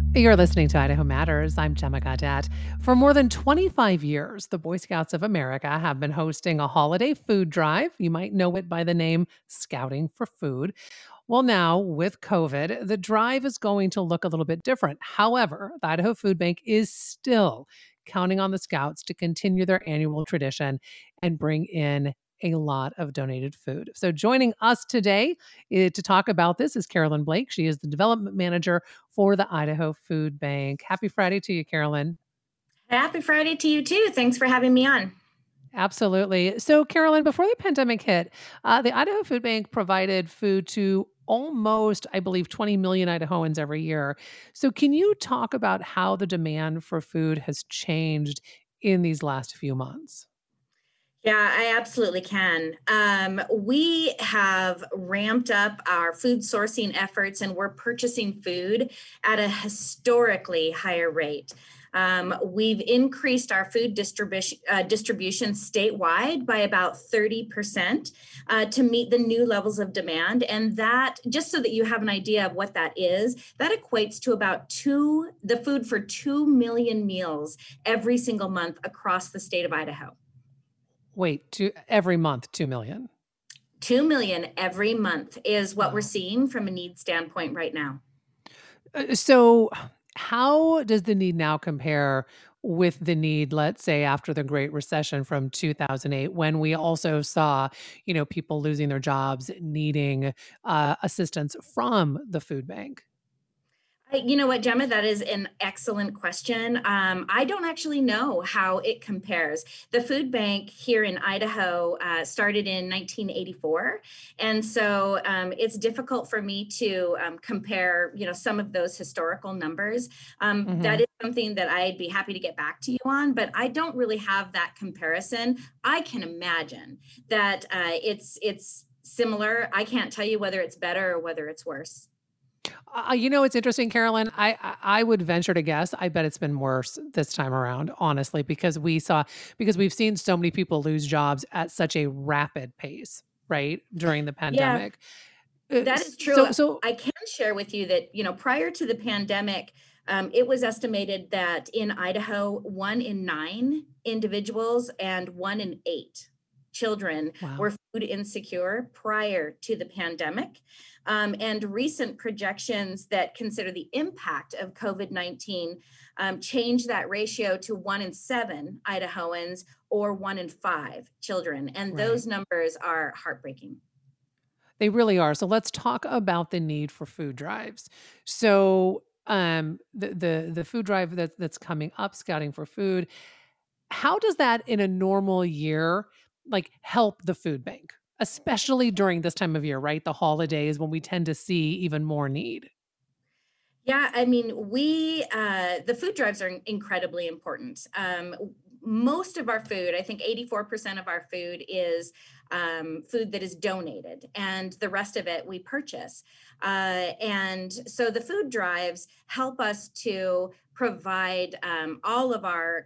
You're listening to Idaho Matters. I'm Gemma Gadet. For more than 25 years, the Boy Scouts of America have been hosting a holiday food drive. You might know it by the name Scouting for Food. Well, now with COVID, the drive is going to look a little bit different. However, the Idaho Food Bank is still counting on the Scouts to continue their annual tradition and bring in a lot of donated food. So, joining us today to talk about this is Carolyn Blake. She is the development manager for the Idaho Food Bank. Happy Friday to you, Carolyn. Happy Friday to you too. Thanks for having me on. Absolutely. So, Carolyn, before the pandemic hit, the Idaho Food Bank provided food to almost, I believe, 20 million Idahoans every year. So, can you talk about how the demand for food has changed in these last few months? Yeah, I absolutely can. We have ramped up our food sourcing efforts and we're purchasing food at a historically higher rate. We've increased our food distribution statewide by about 30% to meet the new levels of demand. And that, just so that you have an idea of what that is, that equates to about the food for 2 million meals every single month across the state of Idaho. Wait, every month, 2 million. 2 million every month is what we're Wow. seeing from a need standpoint right now. So, how does the need now compare with the need, let's say, after the Great Recession from 2008, when we also saw, people losing their jobs, needing assistance from the food bank? You know what, Gemma? That is an excellent question. I don't actually know how it compares. The food bank here in Idaho started in 1984, and so it's difficult for me to compare, some of those historical numbers. That Hmm. is something that I'd be happy to get back to you on, but I don't really have that comparison. I can imagine that it's similar. I can't tell you whether it's better or whether it's worse. It's interesting, Carolyn. I would venture to guess. I bet it's been worse this time around, honestly, because we've seen so many people lose jobs at such a rapid pace, right, during the Yeah, pandemic. that is true. So I can share with you that, prior to the pandemic, it was estimated that in Idaho, 1 in 9 individuals and 1 in 8 children wow. were food insecure prior to the pandemic. And recent projections that consider the impact of COVID-19 change that ratio to 1 in 7 Idahoans or 1 in 5 children. And Right. those numbers are heartbreaking. They really are. So let's talk about the need for food drives. So the food drive that's coming up, Scouting for Food, how does that in a normal year like help the food bank? Especially during this time of year, right? The holidays when we tend to see even more need. Yeah, I mean, the food drives are incredibly important. Most of our food, I think 84% of our food is food that is donated, and the rest of it we purchase. And so the food drives help us to provide all of our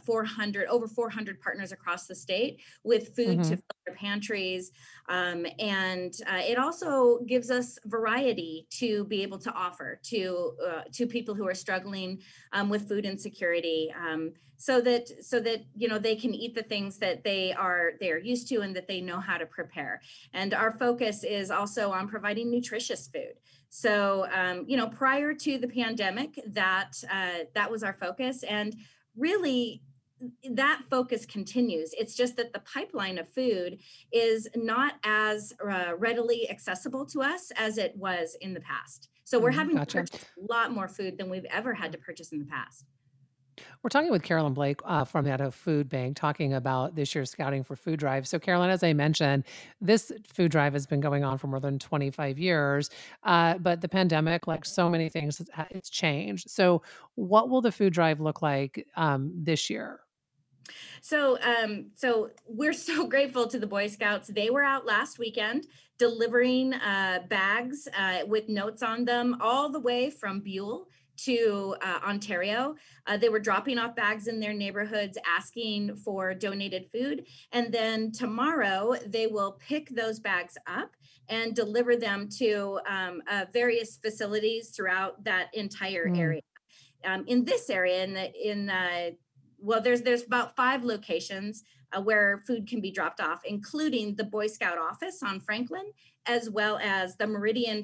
400 partners across the state with food to Mhm. fill their pantries, and it also gives us variety to be able to offer to people who are struggling with food insecurity, so that they can eat the things that they are used to and that they know how to prepare. And our focus is also on providing nutritious food. So prior to the pandemic, that was our focus, and really that focus continues. It's just that the pipeline of food is not as readily accessible to us as it was in the past. So we're Mhm. having to Gotcha. purchase a lot more food than we've ever had to purchase in the past. We're talking with Carolyn Blake from the Idaho Food Bank, talking about this year's Scouting for Food Drive. So, Carolyn, as I mentioned, this food drive has been going on for more than 25 years, but the pandemic, like so many things, it's changed. So, what will the food drive look like this year? So we're so grateful to the Boy Scouts. They were out last weekend delivering bags with notes on them all the way from Buell to Ontario. They were dropping off bags in their neighborhoods asking for donated food. And then tomorrow they will pick those bags up and deliver them to various facilities throughout that entire Mm, area. in this area, well, there's about 5 locations where food can be dropped off, including the Boy Scout office on Franklin, as well as the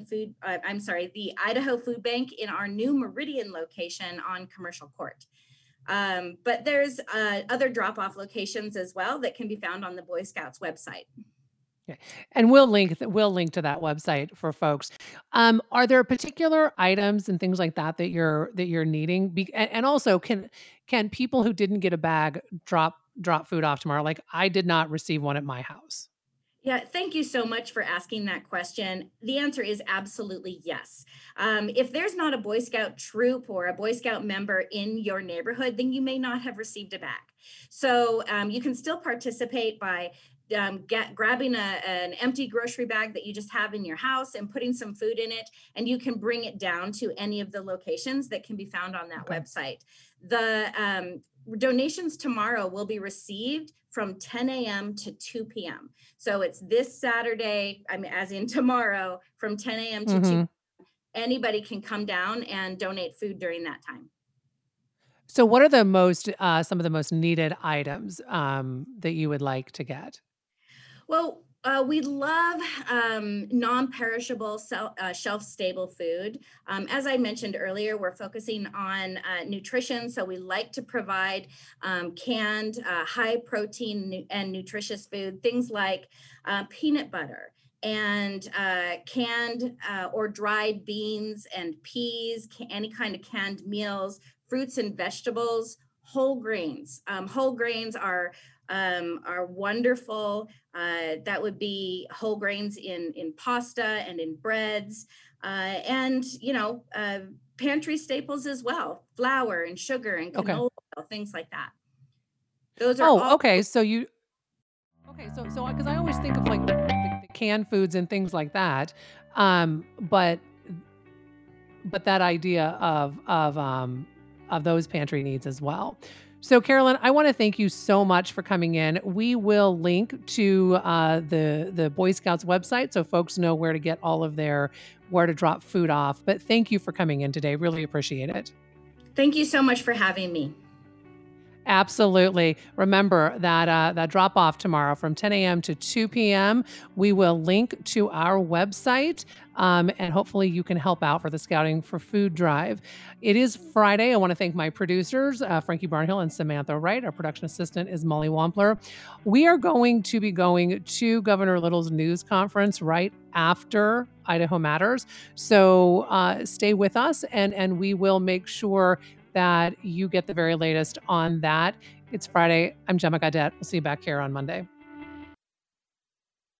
the Idaho Food Bank in our new Meridian location on Commercial Court. But there's other drop-off locations as well that can be found on the Boy Scouts website. Okay. And we'll link to that website for folks. Are there particular items and things like that that you're needing? And also, can people who didn't get a bag drop food off tomorrow? Like I did not receive one at my house. Yeah, thank you so much for asking that question. The answer is absolutely yes. If there's not a Boy Scout troop or a Boy Scout member in your neighborhood, then you may not have received a bag. So you can still participate by grabbing an empty grocery bag that you just have in your house and putting some food in it, and you can bring it down to any of the locations that can be found on that website. The donations tomorrow will be received from 10 a.m. to 2 p.m. So it's this Saturday, as in tomorrow, from 10 a.m. to 2 p.m. Anybody can come down and donate food during that time. So what are some of the most needed items that you would like to get? Well, we love non-perishable, shelf-stable food. As I mentioned earlier, we're focusing on nutrition, so we like to provide canned, high-protein and nutritious food, things like peanut butter and canned or dried beans and peas, any kind of canned meals, fruits and vegetables, whole grains. Whole grains are wonderful. That would be whole grains in pasta and in breads, and pantry staples as well, flour and sugar and Okay. canola oil, things like that. Those are all. Okay. So because I always think of like the canned foods and things like that, but that idea of those pantry needs as well. So, Carolyn, I want to thank you so much for coming in. We will link to the Boy Scouts website so folks know where to get all of where to drop food off. But thank you for coming in today. Really appreciate it. Thank you so much for having me. Absolutely. Remember that drop off tomorrow from 10 a.m. to 2 p.m. We will link to our website, and hopefully you can help out for the Scouting for Food drive. It is Friday. I want to thank my producers, Frankie Barnhill and Samantha Wright. Our production assistant is Molly Wampler. We are going to be going to Governor Little's news conference right after Idaho Matters. So stay with us, and we will make sure that you get the very latest on that. It's Friday. I'm Gemma Gaudette. We'll see you back here on Monday.